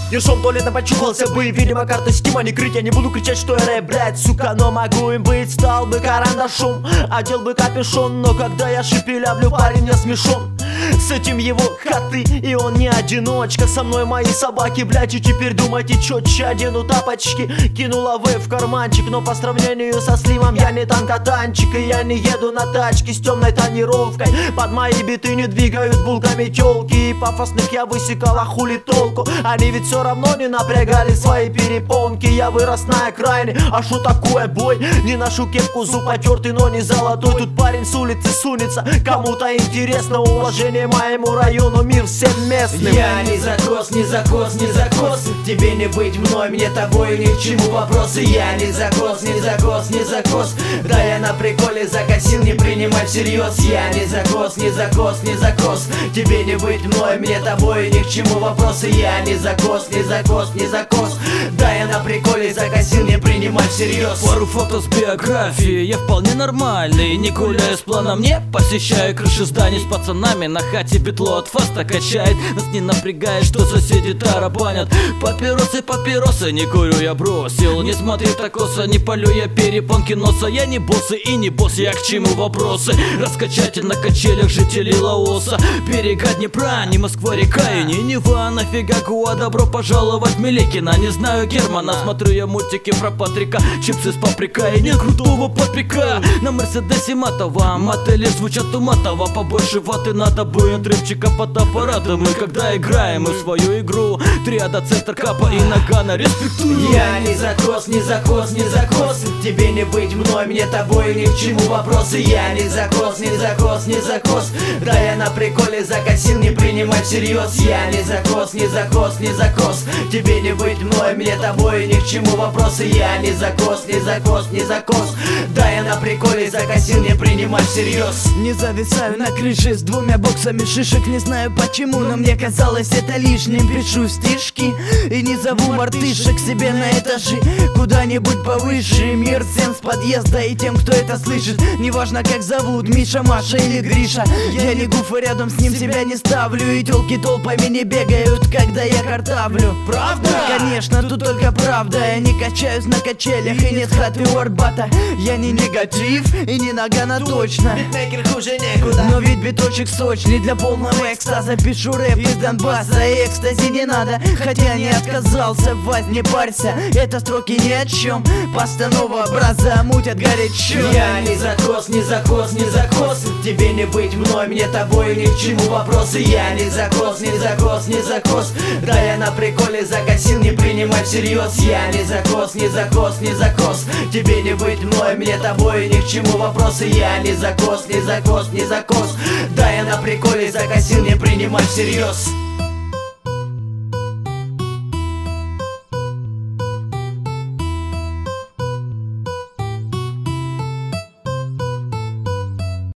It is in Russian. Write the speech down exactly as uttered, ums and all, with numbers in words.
Ершом туалетом почухался бы. Видимо, карта стима не крыть. Я не буду кричать, что я рэп, блядь, сука, но могу им быть. Стал бы карандашом, одел бы капюшон. Но когда я шепелявлю, парень не смешон. С этим его коты, и он не одиночка. Со мной мои собаки, блядь, и теперь думайте четче. Одену тапочки, кинула в в карманчик. Но по сравнению со Сливом я не танкотанчик. И я не еду на тачке с темной тонировкой. Под мои биты не двигают булками тёлки. И пафосных я высекала, хули толку. Они ведь все равно не напрягали свои перепонки. Я вырос на окраине, а шо такое бой? Не ношу кепку, зуб потертый, но не золотой. Тут парень с улицы сунется, кому-то интересно. Уважение моему району, мир всем местным. Я не закос, не закос, не закос. Тебе не быть мной, мне тобой ни к чему вопросы. Я не закос, не закос, не закос. Да я на приколе закосил, не принимай всерьез. Я не закос, не закос, не закос. Тебе не быть мной, мне тобой ни к чему вопросы. Я не закос, не закос, не закос. Да я на приколе закосил, не принимай всерьез. Пару фото с биографией, я вполне нормальный. Не гуляю с планом, не посещаю крыши зданий. С пацанами на хате петло от фаста качает. Нас не напрягает, что соседи тарабанят. Папиросы, папиросы, не курю, я бросил. Не смотри так косо, не полю я перепонки носа. Я не босс и не босс, я к чему вопросы? Раскачать на качелях жителей Лаоса. Берега Днепра, не Москва река и не Нева. Нафига Гуа, добро пожаловать в Меликина. Не знаю Германа, смотрю я мультики про Патрика. Чипсы с паприкой, не крутого папика. На Мерседесе матово, мотели звучат уматово. Побольше ваты надо бы, отрывчика фотоаппарата. Мы когда играем мы в свою игру. Триада, центр, капа и нагана, респектую. Я не закос, не закос, не закос. Тебе не быть мной, мне тобой ни к чему вопросы. Я не закос, не закос, не закос. Да я на приколе закосил, не принимай всерьез. Я не закос, не закос, не закос. Тебе не быть мной, мне тобой ни к чему вопросы. Я не закос, не закос, не закос. Да я на приколе закосил, не принимай всерьез. Не зависаю на крыше с двумя боксами шишек. Не знаю почему, но мне казалось это лишним. Пишу стишки и не зову мартышек себе на этажи, куда-нибудь повыше. Мир всем с подъезда и тем, кто это слышит. Неважно как зовут, Миша, Маша или Гриша. Я не гуф и рядом с ним себя не ставлю. И тёлки толпами не бегают, когда я картавлю. Правда? Конечно, тут только правда. Я не качаюсь на качелях и нет хаты у Арбата. Я не негатив и не нагана точно. Битмейкер хуже некуда. Но ведь биточек сочный для полного экстаза. Пишу рэп из Донбасса, и экстази не надо. Хотя не отказался, Вась, не парься. Это строки ни о чем. Постанова образа мутят горячо. Я не закос, не закос, не закос. Тебе не быть мной, мне тобой ни к чему вопросы. Я не закос, не закос, не закос. Да я на приколе закосил, не принимай всерьез. Я не закос, не закос, не закос. Тебе не быть мной, мне тобой ни к чему вопросы. Я не закос, не закос, не закос. Да я на приколе закосил, не принимай всерьез.